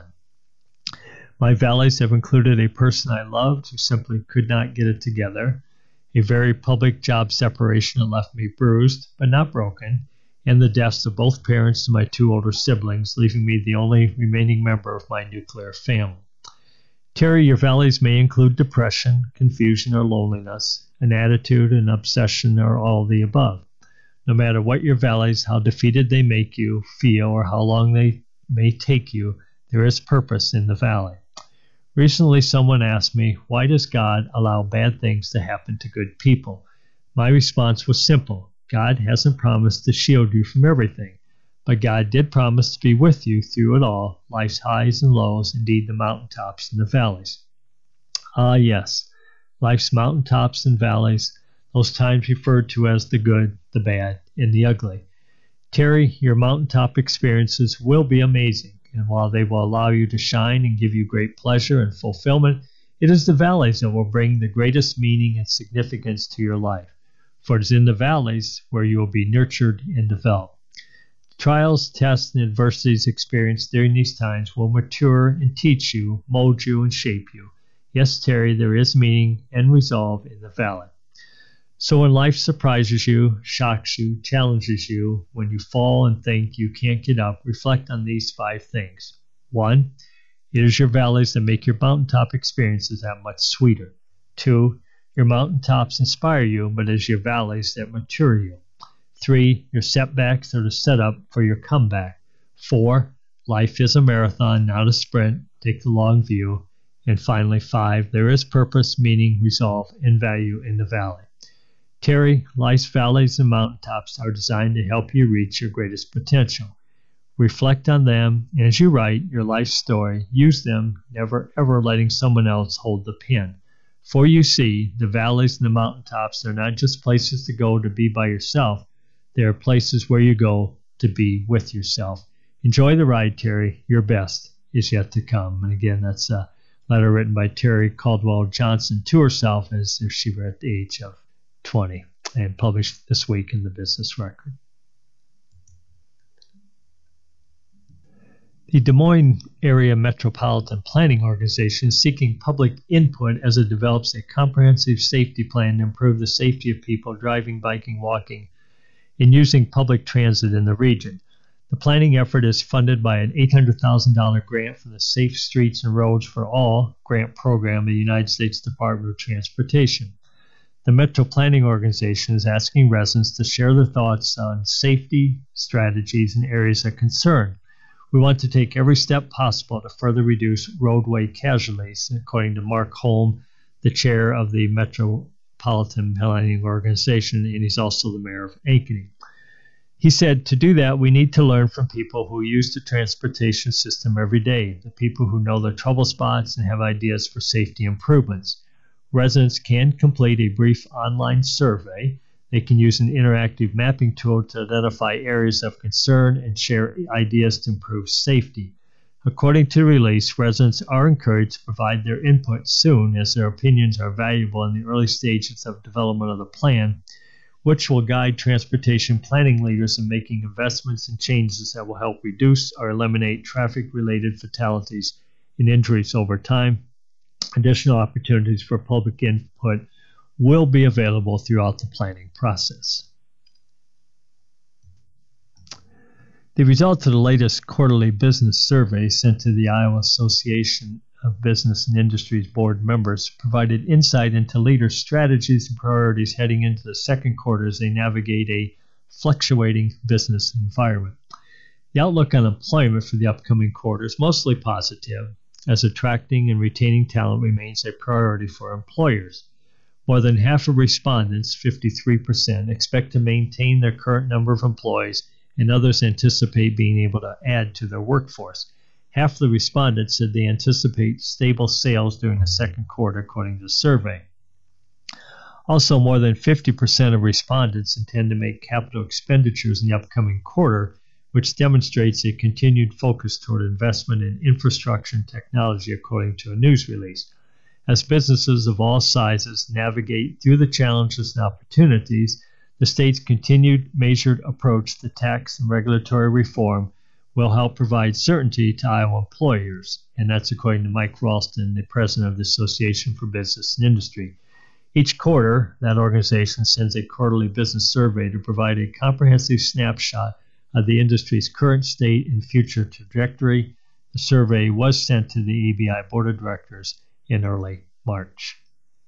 My valleys have included a person I loved who simply could not get it together, a very public job separation that left me bruised but not broken, and the deaths of both parents and my two older siblings, leaving me the only remaining member of my nuclear family. Terry, your valleys may include depression, confusion, or loneliness, an attitude, an obsession, or all of the above. No matter what your valleys, how defeated they make you feel, or how long they may take you, there is purpose in the valley. Recently, someone asked me, why does God allow bad things to happen to good people? My response was simple. God hasn't promised to shield you from everything, but God did promise to be with you through it all, life's highs and lows, indeed the mountaintops and the valleys. Ah, yes, life's mountaintops and valleys, those times referred to as the good, the bad, and the ugly. Terry, your mountaintop experiences will be amazing, and while they will allow you to shine and give you great pleasure and fulfillment, it is the valleys that will bring the greatest meaning and significance to your life. For it is in the valleys where you will be nurtured and developed. Trials, tests, and adversities experienced during these times will mature and teach you, mold you, and shape you. Yes, Terry, there is meaning and resolve in the valley. So when life surprises you, shocks you, challenges you, when you fall and think you can't get up, reflect on these five things. One, it is your valleys that make your mountaintop experiences that much sweeter. Two, your mountaintops inspire you, but it is your valleys that mature you. Three, your setbacks are the setup for your comeback. Four, life is a marathon, not a sprint. Take the long view. And finally, five, there is purpose, meaning, resolve, and value in the valley. Terry, life's valleys and mountaintops are designed to help you reach your greatest potential. Reflect on them, and as you write your life story, use them, never ever letting someone else hold the pen. For you see, the valleys and the mountaintops are not just places to go to be by yourself. They are places where you go to be with yourself. Enjoy the ride, Terry. Your best is yet to come. And again, that's a letter written by Terry Caldwell Johnson to herself as if she were at the age of twenty and published this week in the Business Record. The Des Moines Area Metropolitan Planning Organization is seeking public input as it develops a comprehensive safety plan to improve the safety of people driving, biking, walking, and using public transit in the region. The planning effort is funded by an eight hundred thousand dollars grant from the Safe Streets and Roads for All grant program of the United States Department of Transportation. The Metro Planning Organization is asking residents to share their thoughts on safety strategies and areas of concern. We want to take every step possible to further reduce roadway casualties, according to Mark Holm, the chair of the Metropolitan Planning Organization, and he's also the mayor of Ankeny. He said, to do that, we need to learn from people who use the transportation system every day, the people who know the trouble spots and have ideas for safety improvements. Residents can complete a brief online survey. They can use an interactive mapping tool to identify areas of concern and share ideas to improve safety. According to the release, residents are encouraged to provide their input soon, as their opinions are valuable in the early stages of development of the plan, which will guide transportation planning leaders in making investments and changes that will help reduce or eliminate traffic-related fatalities and injuries over time. Additional opportunities for public input will be available throughout the planning process. The results of the latest quarterly business survey sent to the Iowa Association of Business and Industries board members provided insight into leaders' strategies and priorities heading into the second quarter as they navigate a fluctuating business environment. The outlook on employment for the upcoming quarter is mostly positive, as attracting and retaining talent remains a priority for employers. More than half of respondents, fifty-three percent, expect to maintain their current number of employees, and others anticipate being able to add to their workforce. Half the respondents said they anticipate stable sales during the second quarter, according to the survey. Also, more than fifty percent of respondents intend to make capital expenditures in the upcoming quarter, which demonstrates a continued focus toward investment in infrastructure and technology, according to a news release. As businesses of all sizes navigate through the challenges and opportunities, the state's continued measured approach to tax and regulatory reform will help provide certainty to Iowa employers, and that's according to Mike Ralston, the president of the Association for Business and Industry. Each quarter, that organization sends a quarterly business survey to provide a comprehensive snapshot of the industry's current state and future trajectory. The survey was sent to the A B I Board of Directors in early March.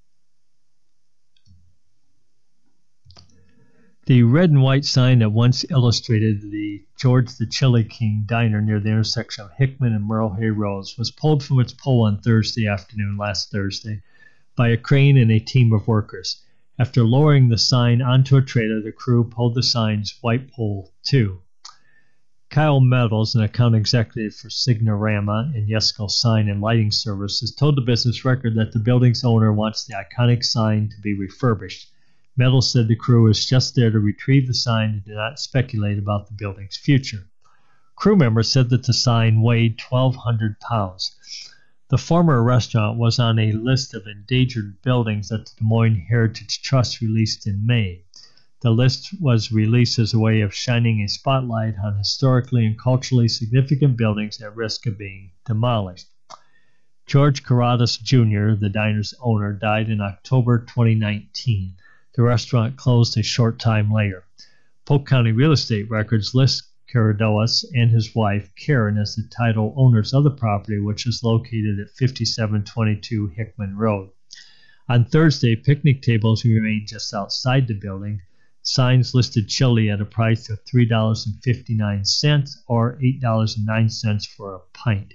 The red and white sign that once illustrated the George the Chili King diner near the intersection of Hickman and Merle Hay Roads was pulled from its pole on Thursday afternoon, last Thursday, by a crane and a team of workers. After lowering the sign onto a trailer, the crew pulled the sign's white pole too. Kyle Meadows, an account executive for Signorama and Yesco Sign and Lighting Services, told the Business Record that the building's owner wants the iconic sign to be refurbished. Meadows said the crew was just there to retrieve the sign and did not speculate about the building's future. Crew members said that the sign weighed twelve hundred pounds. The former restaurant was on a list of endangered buildings that the Des Moines Heritage Trust released in May. The list was released as a way of shining a spotlight on historically and culturally significant buildings at risk of being demolished. George Carradas Junior, the diner's owner, died in October twenty nineteen. The restaurant closed a short time later. Polk County Real Estate Records list Carradas and his wife, Karen, as the title owners of the property, which is located at fifty-seven twenty-two Hickman Road. On Thursday, picnic tables remained just outside the building. Signs listed chili at a price of three dollars and fifty-nine cents or eight dollars and nine cents for a pint.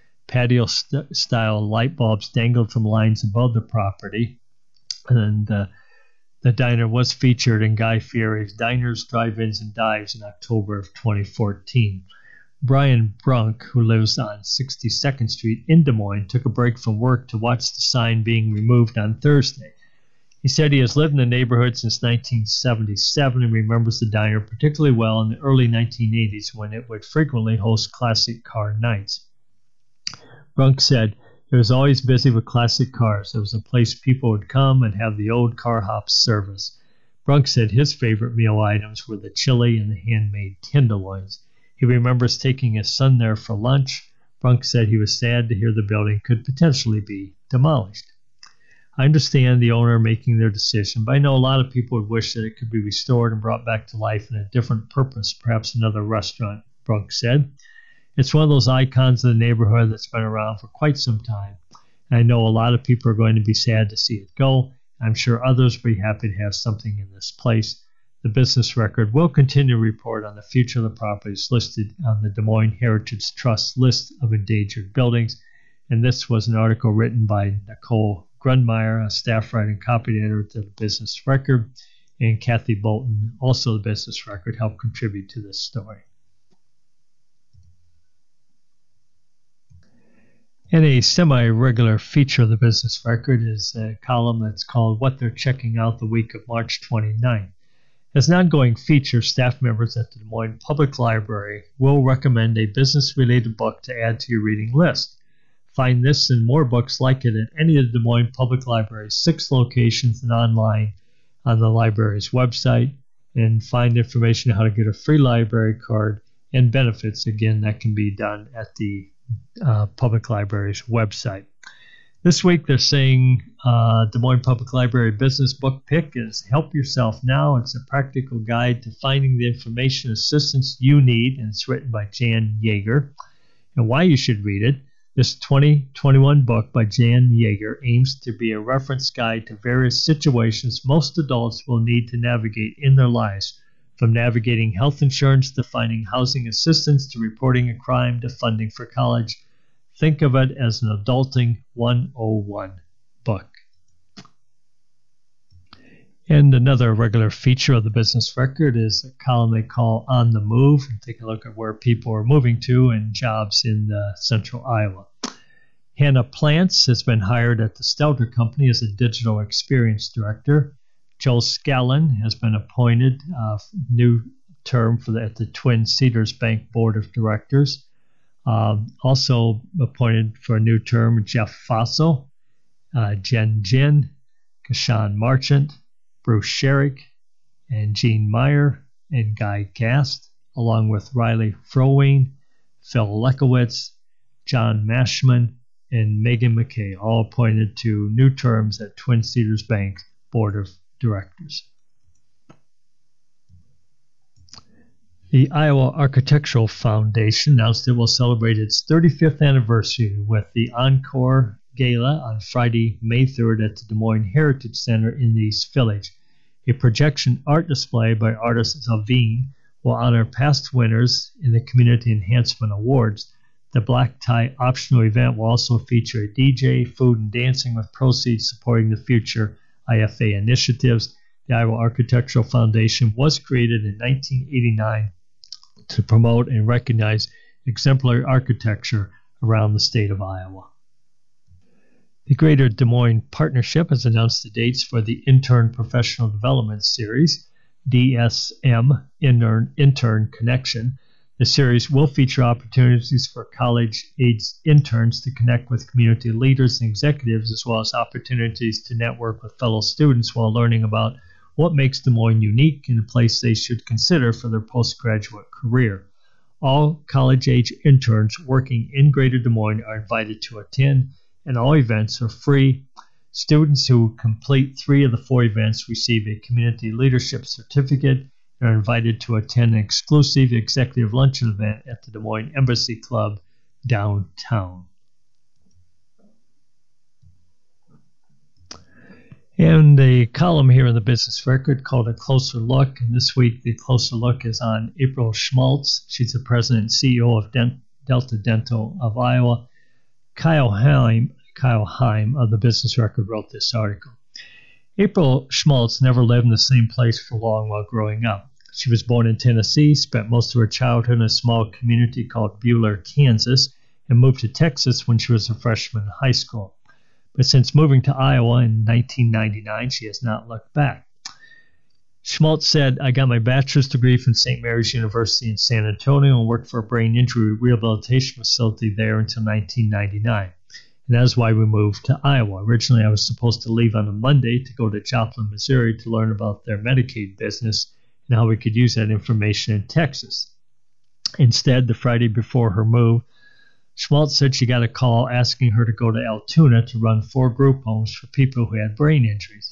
Patio-style light bulbs dangled from lines above the property, and uh, the diner was featured in Guy Fieri's Diners, Drive-Ins, and Dives in October of twenty fourteen. Brian Brunk, who lives on sixty-second Street in Des Moines, took a break from work to watch the sign being removed on Thursday. He said he has lived in the neighborhood since nineteen seventy-seven and remembers the diner particularly well in the early nineteen eighties when it would frequently host classic car nights. Brunk said, "It was always busy with classic cars. It was a place people would come and have the old car hop service." Brunk said his favorite meal items were the chili and the handmade tenderloins. He remembers taking his son there for lunch. Brunk said he was sad to hear the building could potentially be demolished. "I understand the owner making their decision, but I know a lot of people would wish that it could be restored and brought back to life in a different purpose, perhaps another restaurant," Brunk said. "It's one of those icons of the neighborhood that's been around for quite some time. And I know a lot of people are going to be sad to see it go. I'm sure others will be happy to have something in this place. The Business Record will continue to report on the future of the properties listed on the Des Moines Heritage Trust list of endangered buildings." And this was an article written by Nicole Grundmeyer, a staff writer and copy editor to the Business Record, and Kathy Bolton, also the Business Record, helped contribute to this story. And a semi-regular feature of the Business Record is a column that's called What They're Checking Out the Week of March twenty-ninth. As an ongoing feature, staff members at the Des Moines Public Library will recommend a business-related book to add to your reading list. Find this and more books like it at any of the Des Moines Public Library's six locations and online on the library's website. And find information on how to get a free library card and benefits. Again, that can be done at the uh, Public Library's website. This week they're saying uh, Des Moines Public Library business book pick is Help Yourself Now. It's a practical guide to finding the information assistance you need, and it's written by Jan Yeager. And why you should read it. This twenty twenty-one book by Jan Yeager aims to be a reference guide to various situations most adults will need to navigate in their lives, from navigating health insurance to finding housing assistance to reporting a crime to funding for college. Think of it as an Adulting one oh one book. And another regular feature of the Business Record is a column they call On the Move, and take a look at where people are moving to and jobs in uh, central Iowa. Hannah Plants has been hired at the Stelter Company as a digital experience director. Joel Scallon has been appointed uh, new term for the, at the Twin Cedars Bank Board of Directors. Uh, also appointed for a new term, Jeff Fossil, uh, Jen Jin, Kashan Marchant, Bruce Sherrick, and Gene Meyer, and Guy Gast, along with Riley Froween, Phil Lekowitz, John Mashman, and Megan McKay, all appointed to new terms at Twin Cedars Bank Board of Directors. The Iowa Architectural Foundation announced it will celebrate its thirty-fifth anniversary with the Encore Gala on Friday, May third at the Des Moines Heritage Center in the East Village. A projection art display by artist Zalvine will honor past winners in the Community Enhancement Awards. The black tie optional event will also feature a D J, food, and dancing with proceeds supporting the future I F A initiatives. The Iowa Architectural Foundation was created in nineteen eighty-nine to promote and recognize exemplary architecture around the state of Iowa. The Greater Des Moines Partnership has announced the dates for the Intern Professional Development Series, D S M Intern, Intern Connection. The series will feature opportunities for college-aged interns to connect with community leaders and executives, as well as opportunities to network with fellow students while learning about what makes Des Moines unique and a place they should consider for their postgraduate career. All college-age interns working in Greater Des Moines are invited to attend, and all events are free. Students who complete three of the four events receive a community leadership certificate and are invited to attend an exclusive executive luncheon event at the Des Moines Embassy Club downtown. And a column here in the Business Record called A Closer Look. And this week, the Closer Look is on April Schmaltz. She's the president and C E O of Dent- Delta Dental of Iowa. Kyle Heim, Kyle Heim of the Business Record wrote this article. April Schmaltz never lived in the same place for long while growing up. She was born in Tennessee, spent most of her childhood in a small community called Buhler, Kansas, and moved to Texas when she was a freshman in high school. But since moving to Iowa in nineteen ninety-nine, she has not looked back. Schmaltz said, I got my bachelor's degree from Saint Mary's University in San Antonio and worked for a brain injury rehabilitation facility there until nineteen ninety-nine. And that's why we moved to Iowa. Originally, I was supposed to leave on a Monday to go to Joplin, Missouri to learn about their Medicaid business and how we could use that information in Texas. Instead, the Friday before her move, Schmaltz said she got a call asking her to go to Altoona to run four group homes for people who had brain injuries.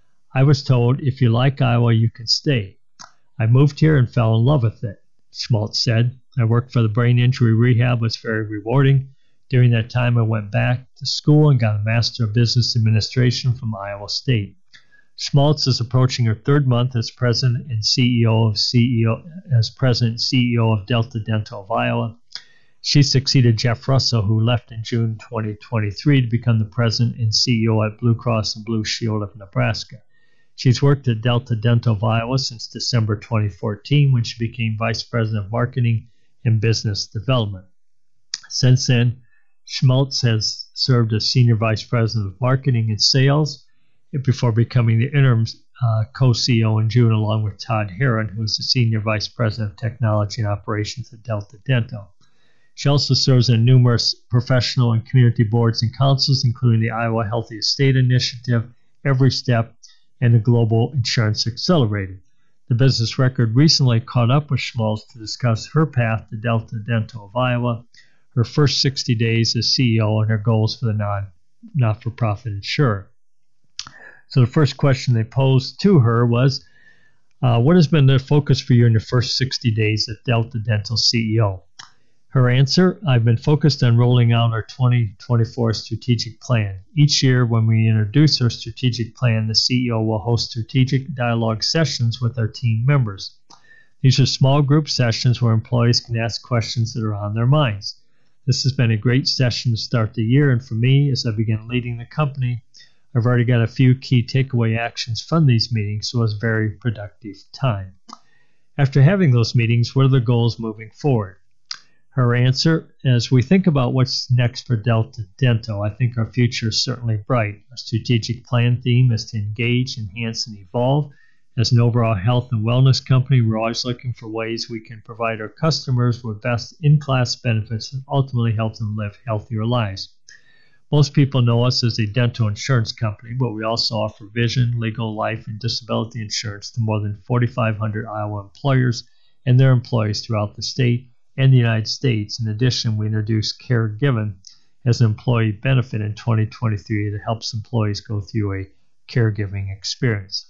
I was told, if you like Iowa, you can stay. I moved here and fell in love with it, Schmaltz said. I worked for the brain injury rehab, was very rewarding. During that time, I went back to school and got a Master of Business Administration from Iowa State. Schmaltz is approaching her third month as president and C E O of C E O as president and C E O of Delta Dental of Iowa. She succeeded Jeff Russell, who left in June twenty twenty-three to become the president and C E O at Blue Cross and Blue Shield of Nebraska. She's worked at Delta Dental of Iowa since December twenty fourteen, when she became vice president of marketing and business development. Since then, Schmaltz has served as senior vice president of marketing and sales before becoming the interim uh, co-C E O in June, along with Todd Heron, who is the senior vice president of technology and operations at Delta Dental. She also serves on numerous professional and community boards and councils, including the Iowa Healthy State Initiative, Every Step, and the Global Insurance Accelerator. The Business Record recently caught up with Schmaltz to discuss her path to Delta Dental of Iowa, her first sixty days as C E O, and her goals for the non, not-for-profit insurer. So the first question they posed to her was, uh, what has been the focus for you in your first sixty days as Delta Dental C E O? Her answer, I've been focused on rolling out our twenty twenty-four strategic plan. Each year when we introduce our strategic plan, the C E O will host strategic dialogue sessions with our team members. These are small group sessions where employees can ask questions that are on their minds. This has been a great session to start the year, and for me, as I begin leading the company, I've already got a few key takeaway actions from these meetings, so it's a very productive time. After having those meetings, what are the goals moving forward? Her answer, as we think about what's next for Delta Dental, I think our future is certainly bright. Our strategic plan theme is to engage, enhance, and evolve. As an overall health and wellness company, we're always looking for ways we can provide our customers with best-in-class benefits and ultimately help them live healthier lives. Most people know us as a dental insurance company, but we also offer vision, legal, life, and disability insurance to more than forty-five hundred Iowa employers and their employees throughout the state and the United States. In addition, we introduced Caregiven as an employee benefit in twenty twenty-three that helps employees go through a caregiving experience.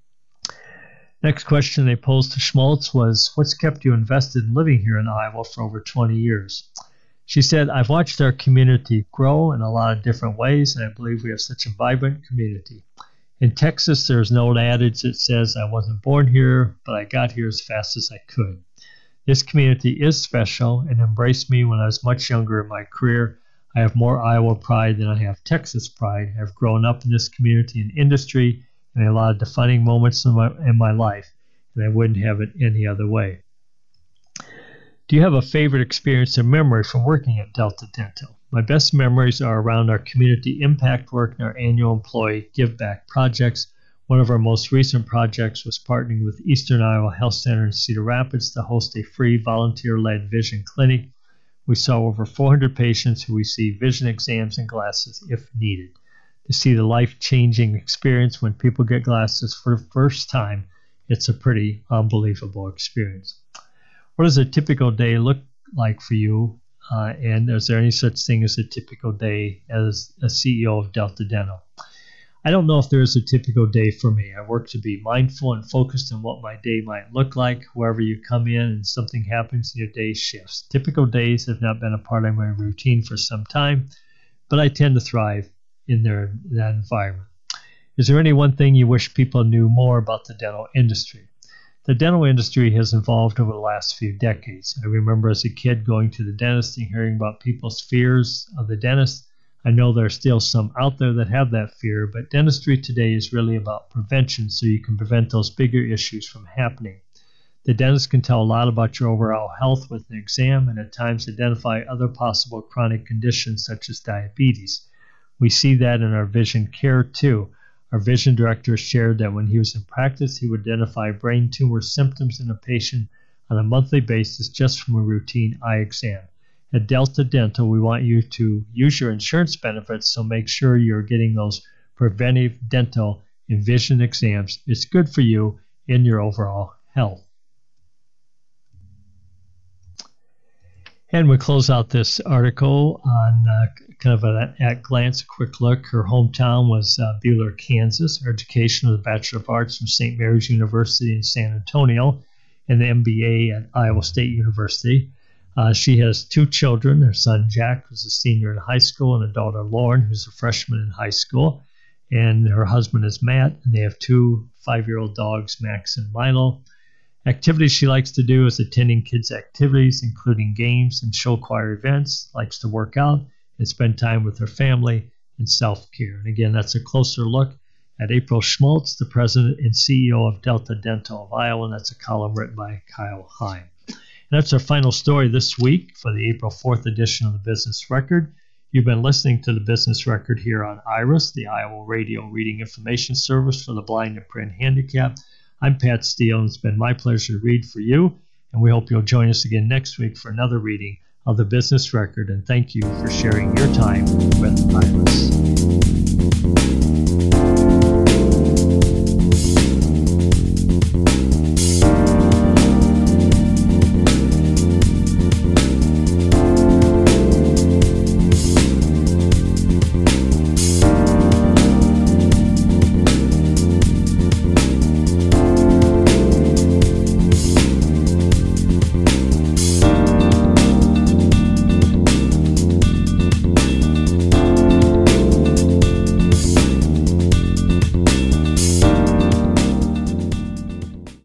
Next question they posed to Schmaltz was, what's kept you invested in living here in Iowa for over twenty years? She said, I've watched our community grow in a lot of different ways, and I believe we have such a vibrant community. In Texas, there's an old adage that says, I wasn't born here, but I got here as fast as I could. This community is special and embraced me when I was much younger in my career. I have more Iowa pride than I have Texas pride. I've grown up in this community and industry and a lot of defining moments in my, in my life, and I wouldn't have it any other way. Do you have a favorite experience or memory from working at Delta Dental? My best memories are around our community impact work and our annual employee give back projects. One of our most recent projects was partnering with Eastern Iowa Health Center in Cedar Rapids to host a free volunteer-led vision clinic. We saw over four hundred patients who received vision exams and glasses if needed. to see the life-changing experience when people get glasses for the first time. It's a pretty unbelievable experience. What does a typical day look like for you? Uh, and is there any such thing as a typical day as a C E O of Delta Dental? I don't know if there is a typical day for me. I work to be mindful and focused on what my day might look like. Wherever you come in and something happens, your day shifts. Typical days have not been a part of my routine for some time, but I tend to thrive in their, that environment. Is there any one thing you wish people knew more about the dental industry? The dental industry has evolved over the last few decades. I remember as a kid going to the dentist and hearing about people's fears of the dentist. I know there are still some out there that have that fear, but dentistry today is really about prevention, so you can prevent those bigger issues from happening. The dentist can tell a lot about your overall health with an exam and at times identify other possible chronic conditions such as diabetes. We see that in our vision care too. Our vision director shared that when he was in practice, he would identify brain tumor symptoms in a patient on a monthly basis just from a routine eye exam. At Delta Dental, we want you to use your insurance benefits, so make sure you're getting those preventive dental and vision exams. It's good for you in your overall health. And we close out this article on uh, kind of an at-glance, quick look. Her hometown was uh, Buhler, Kansas. Her education was a Bachelor of Arts from Saint Mary's University in San Antonio and the M B A at Iowa State University. Uh, she has two children. Her son, Jack, who's a senior in high school, and a daughter, Lauren, who's a freshman in high school. And her husband is Matt, and they have two five-year-old dogs, Max and Milo. Activities she likes to do is attending kids' activities, including games and show choir events, likes to work out, and spend time with her family and self-care. And again, that's a closer look at April Schmaltz, the president and C E O of Delta Dental of Iowa, and that's a column written by Kyle Heim. And that's our final story this week for the April fourth edition of the Business Record. You've been listening to the Business Record here on IRIS, the Iowa Radio Reading Information Service for the blind and print handicapped. I'm Pat Steele, and it's been my pleasure to read for you, and we hope you'll join us again next week for another reading of the Business Record, and thank you for sharing your time with IRIS.